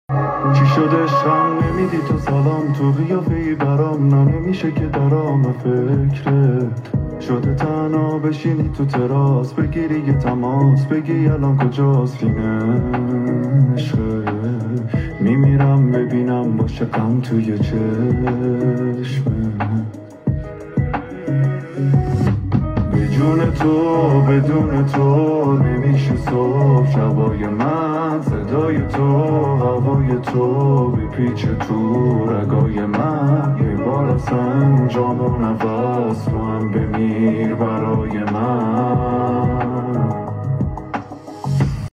چی شده شم نمیدی تو سلام تو قیافه ای برام نمیشه که درام فکرت شده تنها بشینی تو تراس بگیری یه تماس بگی الان کجاست این عشقه میمیرم ببینم باشه غم توی چشمه بدون تو نمیشه صبح شبای من صدای تو هوای تو بپیچه تو رگای من یه بار اصلا جام و نفس رو هم بمیر برای من